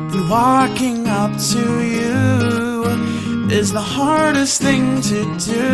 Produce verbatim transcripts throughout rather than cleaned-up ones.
And walking up to you is the hardest thing to do.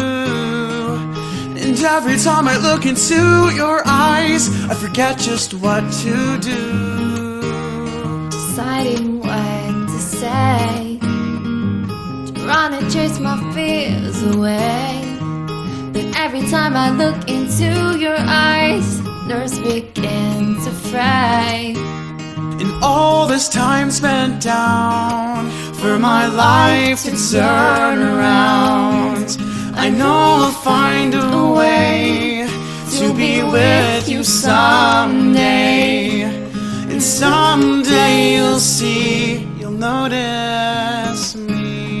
And every time I look into your eyes, I forget just what to do. Deciding what to say, trying to chase my fears away. But every time I look into your eyes, nerves begin to fray. And all this time spent down for my life to turn around, I know I'll find a way to be with you someday. And someday you'll see, you'll notice me.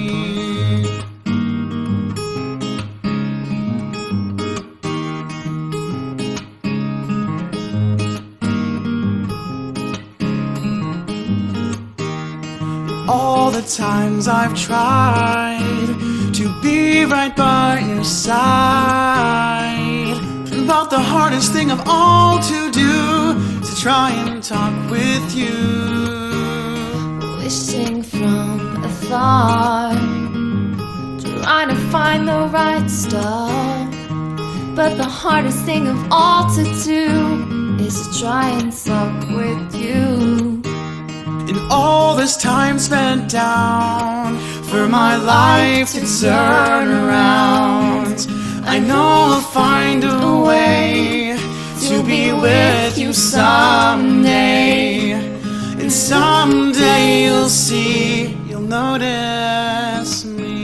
All the times I've tried to be right by your side, but the hardest thing of all to do is to try and talk with you. Wishing from afar, trying to find the right stuff. But the hardest thing of all to do is to try and talk with you. And all this time spent down for my life to turn around, I know I'll find a way to be with you someday. And someday you'll see, you'll notice me.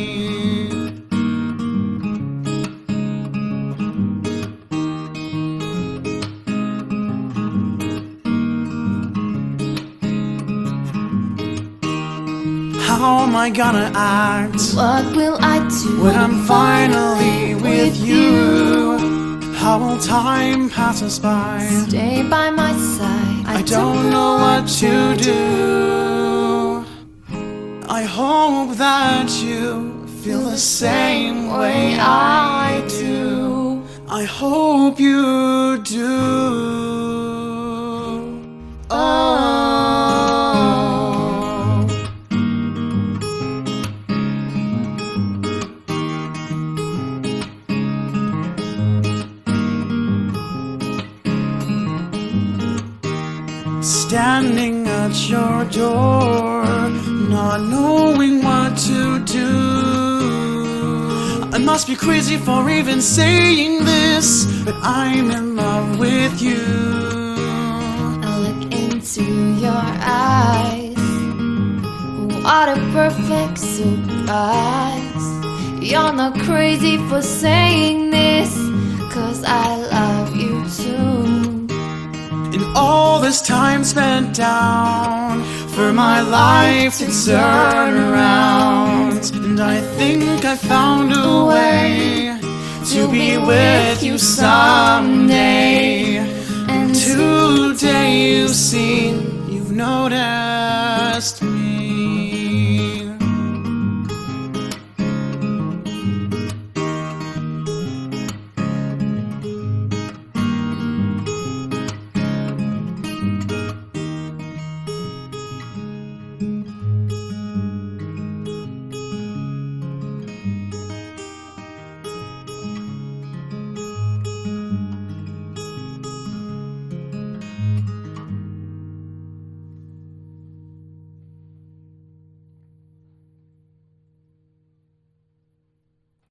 How am I gonna act? What will I do when I'm finally with you? How will time pass us by? Stay by my side. I don't know what to do. I hope that you feel the same way I do. I hope you do. Oh. Standing at your door, not knowing what to do. I must be crazy for even saying this, but I'm in love with you. I look into your eyes, what a perfect surprise. You're not crazy for saying this, 'cause I love you too. And all this time spent down for my life to turn around, and I think I found a way to be with you someday. And today you see, you've noticed me.